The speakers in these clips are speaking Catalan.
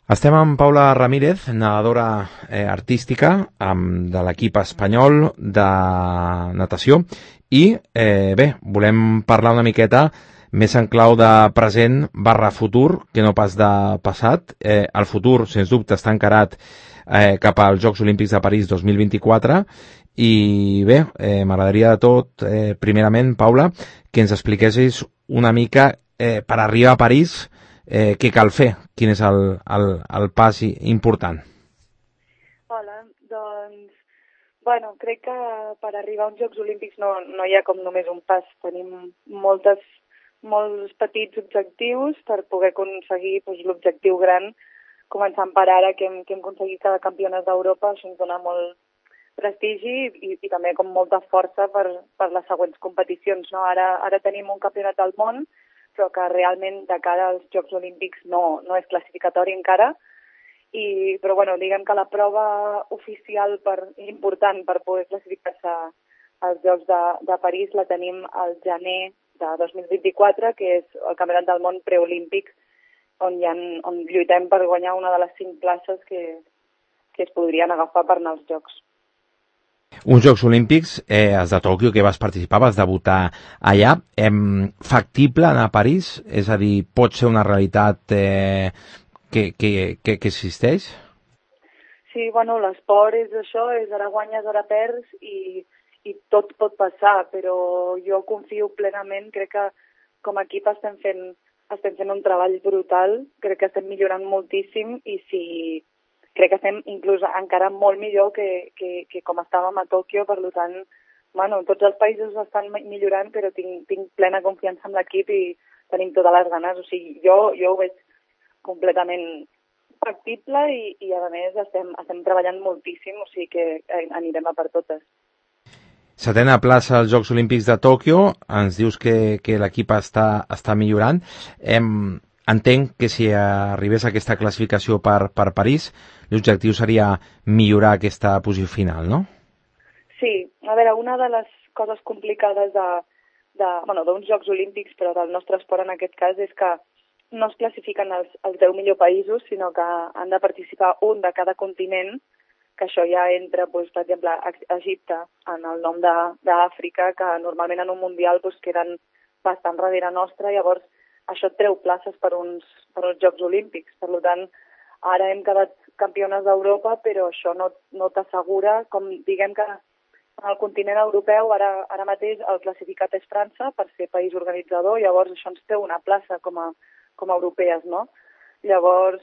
Estem amb Paula Ramírez, nedadora artística de l'equip espanyol de natació i volem parlar una miqueta més en clau de present / futur que no pas de passat. El futur, sens dubte, està encarat cap als Jocs Olímpics de París 2024 i m'agradaria de tot, primerament, Paula, que ens expliquessis una mica per arribar a París què cal fer, quin és el pas important. Hola, doncs, crec que per arribar a uns Jocs Olímpics no hi ha com només un pas. Tenim molts petits objectius per poder aconseguir l'objectiu gran, començant per ara que hem aconseguit cada campionat d'Europa. Això ens dona molt prestigi i també com molta força per les següents competicions, no? Ara tenim un campionat del món, però que realment de cara als Jocs Olímpics no és classificatori encara. Però diguem que la prova oficial important per poder classificar-se als Jocs de París la tenim al gener de 2024, que és el Campionat del Món preolímpic, on lluitem per guanyar una de les 5 places que es podrien agafar per anar als Jocs. Uns Jocs Olímpics, els de Tòquio, que vas participar, vas debutar allà. Factible anar a París? És a dir, pot ser una realitat que existeix? Sí, l'esport és això, és ara guanyes, ara perds i tot pot passar, però jo confio plenament, crec que com a equip estem fent un treball brutal, crec que estem millorant moltíssim i crec que estem inclús encara molt millor que com estàvem a Tòquio, per tant, tots els països estan millorant, però tinc plena confiança en l'equip i tenim totes les ganes. O sigui, jo ho veig completament factible i a més estem treballant moltíssim, o sigui que anirem a per totes. 7a plaça als Jocs Olímpics de Tòquio, ens dius que l'equip està millorant. Entenc que si arribés a aquesta classificació per París, l'objectiu seria millorar aquesta posició final, no? Sí, a veure, una de les coses complicades d'uns Jocs Olímpics, però del nostre esport en aquest cas, és que no es classifiquen els 10 millors països, sinó que han de participar un de cada continent, que això ja entra, per exemple, Egipte en el nom d'Àfrica, que normalment en un mundial queden bastant darrere nostra, llavors això treu places per uns Jocs Olímpics. Per tant, ara hem quedat campiones d'Europa, però això no t'assegura, com diguem que en el continent europeu ara mateix el classificat és França per ser país organitzador, llavors això ens treu una plaça com a europees, no? Llavors,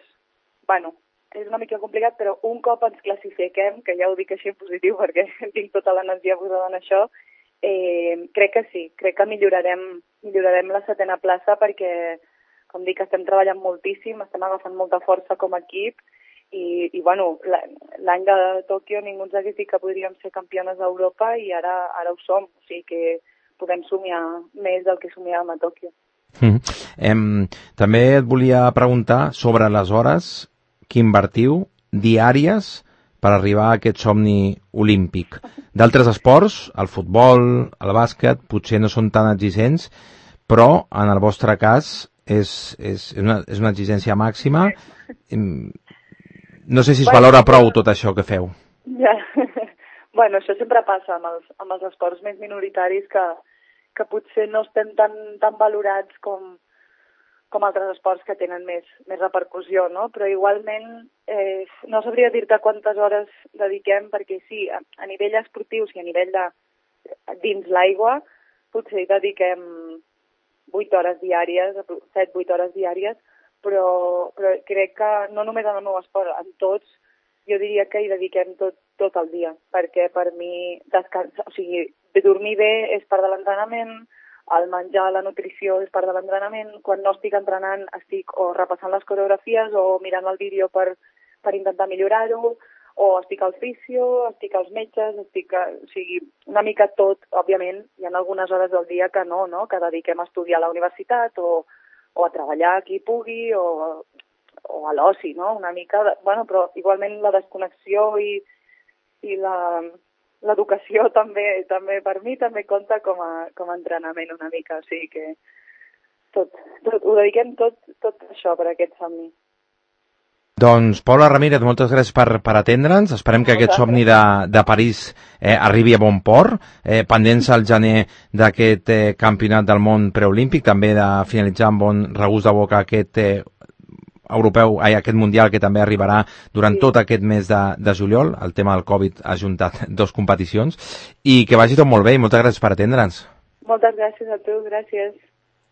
és una mica complicat, però un cop ens classifiquem, que ja ho dic així en positiu perquè tinc tota l'energia posada en això, crec que sí, crec que millorarem la 7a plaça perquè, com dic, estem treballant moltíssim, estem agafant molta força com a equip i l'any de Tòquio ningú ens hagués dit que podríem ser campiones d'Europa i ara ho som, o sigui que podem somiar més del que somiàvem a Tòquio. També et volia preguntar sobre les hores que invertiu diàries per arribar a aquest somni olímpic. D'altres esports, el futbol, el bàsquet, potser no són tan exigents, però en el vostre cas és una exigència màxima. No sé si es valora prou tot això que feu. Ja. Això sempre passa amb els esports més minoritaris que potser no estem tan valorats com altres esports que tenen més repercussió, no? Però igualment no sabria dir-te quantes hores dediquem, perquè sí, a nivell esportiu, a nivell de dins l'aigua, potser dediquem 8 hores diàries, 7-8 hores diàries, però crec que no només en el meu esport, en tots, jo diria que hi dediquem tot el dia, perquè per mi dormir bé és part de l'entrenament, el menjar, la nutrició és part de l'entrenament. Quan no estic entrenant estic o repassant les coreografies o mirant el vídeo per intentar millorar-ho, o estic al fisio, estic als metges, una mica tot. Òbviament, hi ha algunes hores del dia que no, que dediquem a estudiar a la universitat o a treballar qui pugui o a l'oci, no? Una mica, però igualment la desconnexió i l'educació també per mi també compta com a entrenament una mica, o sigui que ho dediquem tot això per aquest somni. Doncs, Paula Ramírez, moltes gràcies per atendre'ns. Esperem que aquest somni de París arribi a bon port. Pendents al gener d'aquest campionat del món preolímpic, també de finalitzar amb bon regust de boca aquest aquest mundial que també arribarà durant tot aquest mes de juliol. El tema del Covid ha juntat dos competicions. I que vagi tot molt bé i moltes gràcies per atendre'ns. Moltes gràcies a tu, gràcies.